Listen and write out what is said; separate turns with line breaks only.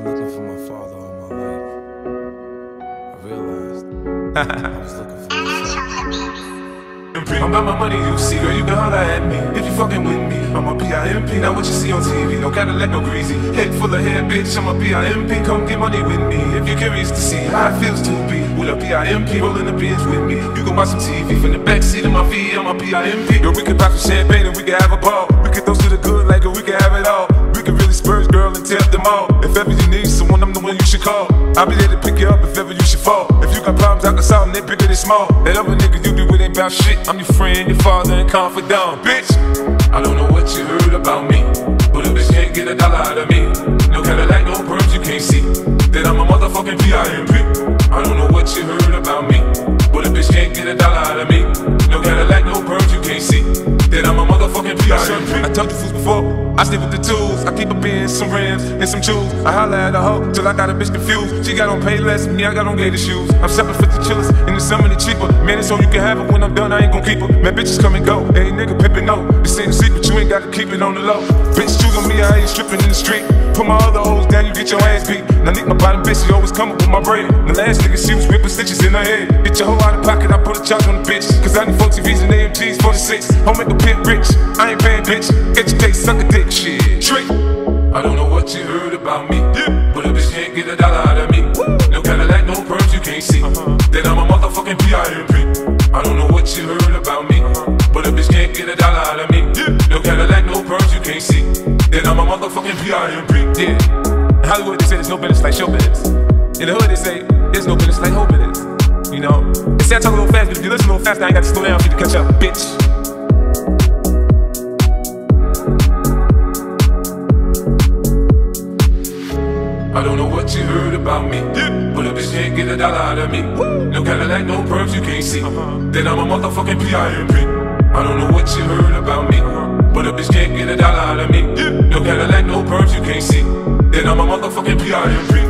looking for my father all my life. I realized I was looking for myself.
I'm about my money, you see, girl, you can holler at me if you fucking with me. I'm a PIMP, not what you see on TV. No Cadillac, no greasy, head full of hair, bitch. I'm a PIMP, come get money with me if you're curious to see how it feels to be with a PIMP rolling the bins with me. You can watch some TV from the backseat of my V. I'm a PIMP. Yo, we can pop some champagne and we can have a ball. We can toast to the good like we can have it all. We can really spurge, girl, and tear up them all. If ever you need someone, I'm the one you should call. I'll be there to pick you up if ever you should fall. If you got problems, I can solve them, they bigger than small. That other nigga you be with ain't about shit. I'm your friend, your father, and confidant, bitch. I don't know what you heard about me, but a bitch can't get $1 out of me. No Cadillac, no perms, you can't see that I'm a motherfucking PIMP. I don't know what you heard about me, but a bitch can't get $1 out of me. No Cadillac, no perms, you can't see that I'm a motherfucking PIMP. I told you fools before, I stay with the tools. I keep a bin, some rims, and some jewels. I holla at a hoe till I got a bitch confused. She got on Payless, me I got on Gator shoes. I'm shopping for the chillers, in the summer they cheaper. Man, it's so you can have it when I'm done, I ain't gon' keep her. Man, bitches come and go, hey nigga pimpin' no. This ain't a secret, you ain't gotta keep it on the low. Bitch, choose on me, I ain't stripping in the street. Put my other hoes down, you get your ass beat. Now nick my bottom bitch, she always coming with my bread. The last nigga, she was whipping stitches in her head. Get your hoe out of pocket, I put a charge on the bitch. Cause I need 4 TVs and AMGs 46. Home make a pimp rich, I ain't paying bitch. Get your face, suck a dick, shit. Trick. I don't know what you heard about me, but a bitch can't get $1 out of me. No Cadillac, no perms, you can't see that I'm a motherfucking PIMP. I don't know what you heard about me, but a bitch can't get $1 out of me. No Cadillac, no perms, you can't see that I'm a motherfucking PIMP. Yeah. In Hollywood, they say there's no business like show business. In the hood, they say there's no business like hope business. You know? They say I talk a little fast, but if you listen a little fast, I ain't got to slow down for you to catch up, bitch. I don't know what you heard about me, but a bitch can't get $1 out of me. No Cadillac, no perms, you can't see that I'm a motherfucking PIMP. I don't know what you heard about me, but a bitch can't get $1 out of me. No Cadillac, no perms, you can't see that I'm a motherfucking PIMP.